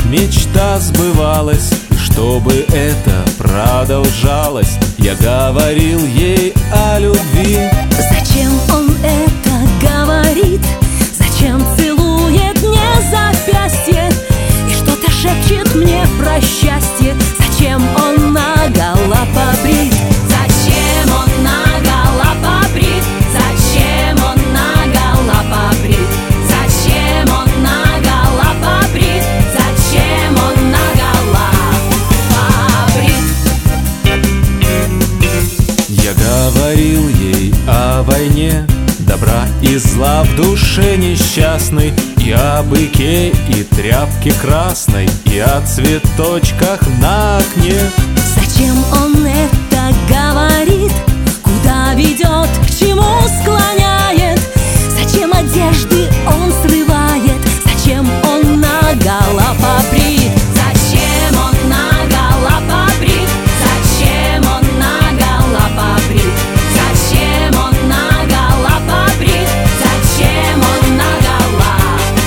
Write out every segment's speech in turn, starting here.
мечта сбывалась. И чтобы это продолжалось, я говорил ей о любви. Зачем он это говорит? Зачем целует мне запястье и что-то шепчет мне про счастье? Зачем он наголо побрит? Зачем он наголо побрит? Зачем он наголо побрит? Зачем он наголо побрит? Зачем он наголо побрит? Я говорил ей о войне, добра и зла в душе несчастной, и о быке, и тряпке красной, и о цветочках на окне. Зачем он это говорит? Куда ведет, к чему склоняет? Зачем одежды он срывает? Зачем он наголо побрит? Зачем он наголо побрит? Зачем он наголо побрит? Зачем он наголо побрит? Зачем он наголо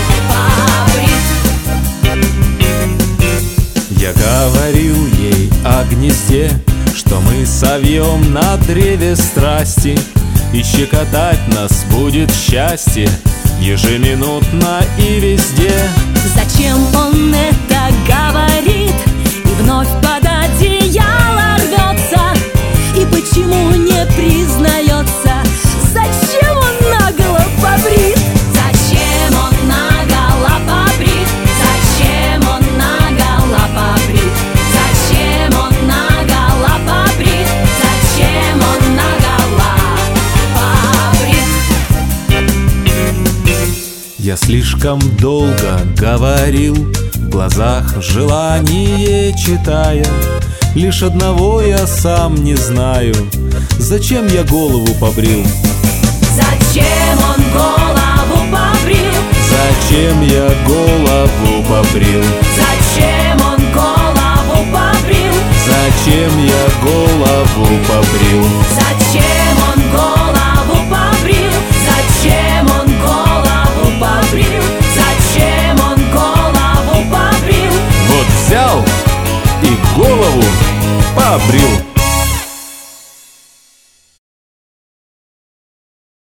побрит? Я говорил ей о гнезде, что мы совьем на древе страсти, и щекотать нас будет счастье ежеминутно и везде. Зачем он это говорит? И вновь под одеяло рвется, и почему не признается? Зачем он наголо побрит? Зачем он наголо побрит? Зачем он наголо побрит? Зачем он наголо побрит? Зачем он наголо побрит? Я слишком долго говорил, в глазах желание читая. Лишь одного я сам не знаю: зачем я голову побрил? Зачем он голову побрил? Зачем я голову побрил? Зачем он голову побрил? Зачем я голову побрил? Зачем он голову